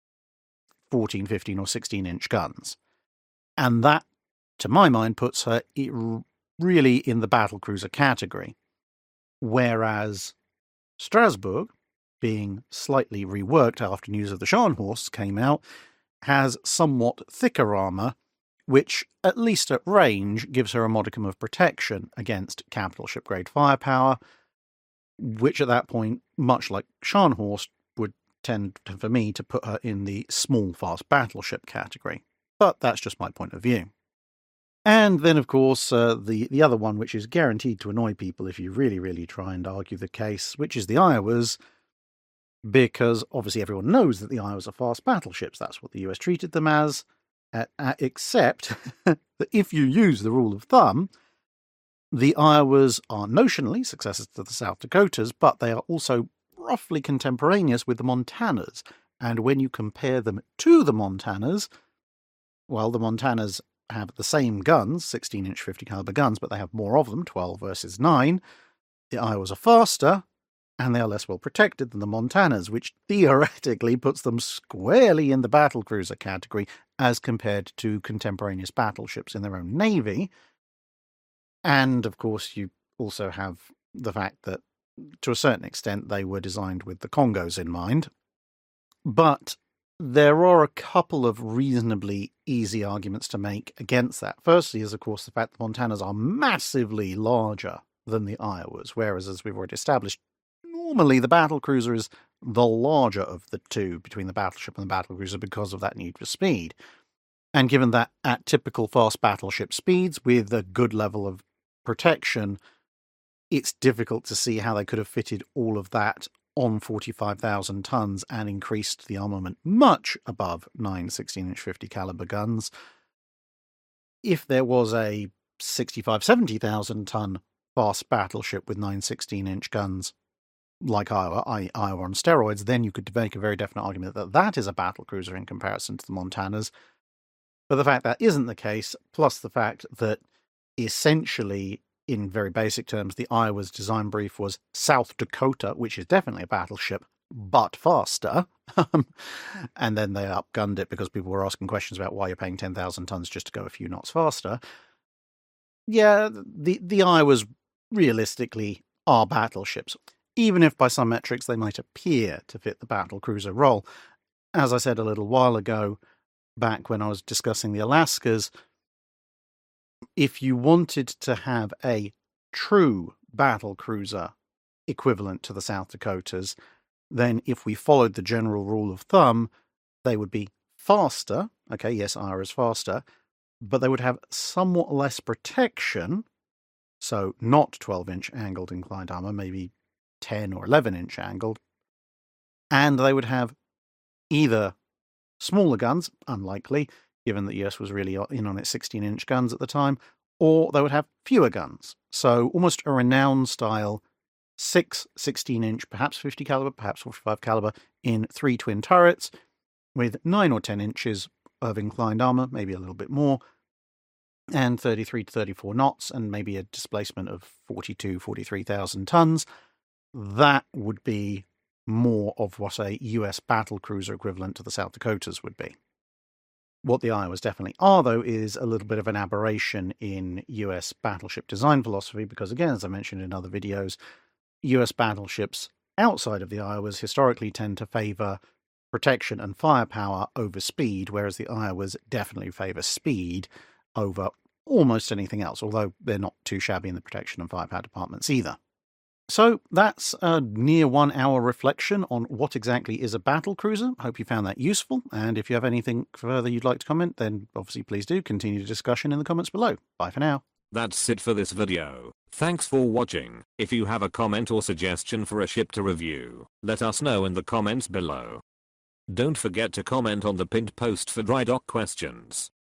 14, 15 or 16-inch guns. And that, to my mind, puts her really in the battlecruiser category. Whereas Strasbourg, being slightly reworked after news of the Scharnhorsts came out, has somewhat thicker armour, which, at least at range, gives her a modicum of protection against capital ship-grade firepower, which at that point, much like Scharnhorst, would tend, for me, to put her in the small, fast battleship category. But that's just my point of view. And then, of course, the other one, which is guaranteed to annoy people if you really, really try and argue the case, which is the Iowas, because obviously everyone knows that the Iowas are fast battleships. That's what the US treated them as, except that if you use the rule of thumb, the Iowas are notionally successors to the South Dakotas, but they are also roughly contemporaneous with the Montanas. And when you compare them to the Montanas, well, the Montanas have the same guns, 16-inch 50 caliber guns, but they have more of them, 12 versus 9. The Iowas are faster, and they are less well protected than the Montanas, which theoretically puts them squarely in the battlecruiser category as compared to contemporaneous battleships in their own navy. And, of course, you also have the fact that, to a certain extent, they were designed with the Congos in mind. But there are a couple of reasonably easy arguments to make against that. Firstly is, of course, the fact that Montanas are massively larger than the Iowas, whereas, as we've already established, normally the battlecruiser is the larger of the two between the battleship and the battlecruiser because of that need for speed. And given that at typical fast battleship speeds with a good level of protection, it's difficult to see how they could have fitted all of that on 45,000 tons and increased the armament much above 9 16-inch 50 caliber guns. If there was a 65,000-70,000 ton fast battleship with 9 16-inch guns, like Iowa on steroids, then you could make a very definite argument that that is a battlecruiser in comparison to the Montanas. But the fact that isn't the case, plus the fact that essentially, in very basic terms, the Iowa's design brief was South Dakota, which is definitely a battleship, but faster. And then they upgunned it because people were asking questions about why you're paying 10,000 tons just to go a few knots faster. Yeah, the Iowas realistically are battleships, even if by some metrics they might appear to fit the battlecruiser role. As I said a little while ago, back when I was discussing the Alaskas, if you wanted to have a true battlecruiser equivalent to the South Dakotas, then if we followed the general rule of thumb, they would be faster. Okay, yes, Iowa is faster, but they would have somewhat less protection. So not 12-inch angled inclined armor, maybe 10 or 11-inch angled. And they would have either smaller guns, unlikely, given that the US was really in on its 16-inch guns at the time, or they would have fewer guns. So almost a renowned style 6 16-inch, perhaps 50 caliber, perhaps 45 caliber, in 3 twin turrets, with 9 or 10 inches of inclined armor, maybe a little bit more, and 33 to 34 knots, and maybe a displacement of 43,000 tons. That would be more of what a US battlecruiser equivalent to the South Dakotas would be. What the Iowas definitely are, though, is a little bit of an aberration in US battleship design philosophy, because, again, as I mentioned in other videos, US battleships outside of the Iowas historically tend to favour protection and firepower over speed, whereas the Iowas definitely favour speed over almost anything else, although they're not too shabby in the protection and firepower departments either. So that's a near 1 hour reflection on what exactly is a battlecruiser. Hope you found that useful, and if you have anything further you'd like to comment, then obviously please do continue the discussion in the comments below. Bye for now. That's it for this video. Thanks for watching. If you have a comment or suggestion for a ship to review, let us know in the comments below. Don't forget to comment on the pinned post for dry dock questions.